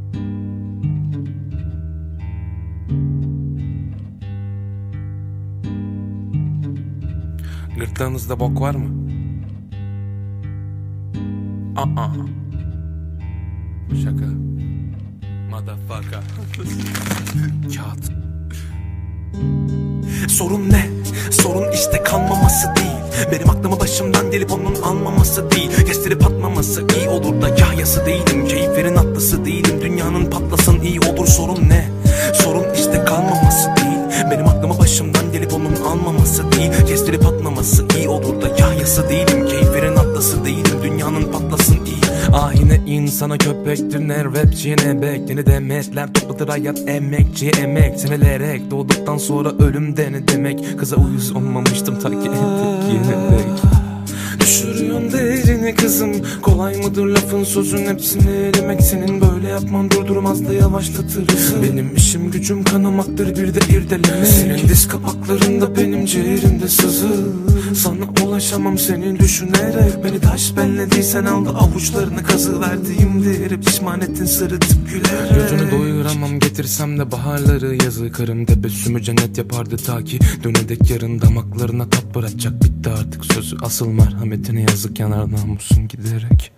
Gırtlağınızda bok var mı? Şaka. Motherfucker. Kağıt. Sorun ne? Sorun işte kalmaması değil. Benim aklımı başımdan delip onun almaması değil. Kestirip atmaması iyi olur da kahyası değilim. Keyiflerin atlısı değilim. Dünyanın patlasın iyi olur. Sorun ne? Sorun işte kalmaması değil. Benim aklımı başımdan delip onun almaması değil. Kestirip atmaması iyi olur da kahyası değilim. Keyiflerin atlısı değilim. Dünyanın patlasın iyi. Ahine insana köpektir, ne rapçiye ne bek. Yeni demetler topladır hayat emekçi emek. Senelerek doğduktan sonra ölümde ne demek. Kıza uyuz olmamıştım ta ki tek yenerek. Düşürüyorsun değerini kızım. Kolay mıdır lafın sözün hepsini elemek. Senin böyle yapman durdurmaz da yavaşlatır. Benim işim gücüm kanamaktır bir de irdelemek. Senin diz kapaklarında benim ciğerimde sızı. Sana ulaşamam seni düşünerek. Beni taş bellediysen aldı avuçlarını kazı verdiğim değeri pişman ettin sırıtıp gülerek. Gözünü doyuramam getirsem de baharları yazı. Karım tebessümü cennet yapardı ta ki dönedek yarın damaklarına tat bırakacak bitti artık sözü. Asıl merhametine yazık yanar namusun giderek.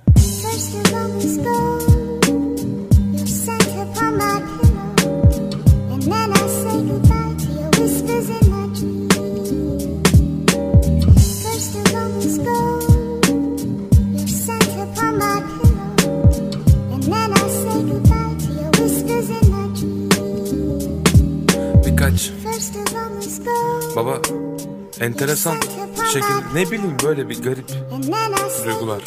Birkaç baba enteresan şekilde ne bileyim böyle bir garip duygular.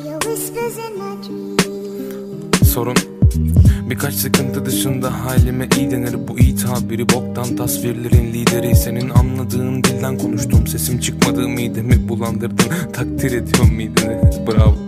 Sorun birkaç sıkıntı dışında halime iyi denir. Bu iyi tabiri boktan tasvirlerin lideri. Senin anladığın dilden konuştum, sesim çıkmadığı midemi bulandırdın. Takdir ediyorum mideni, bravo.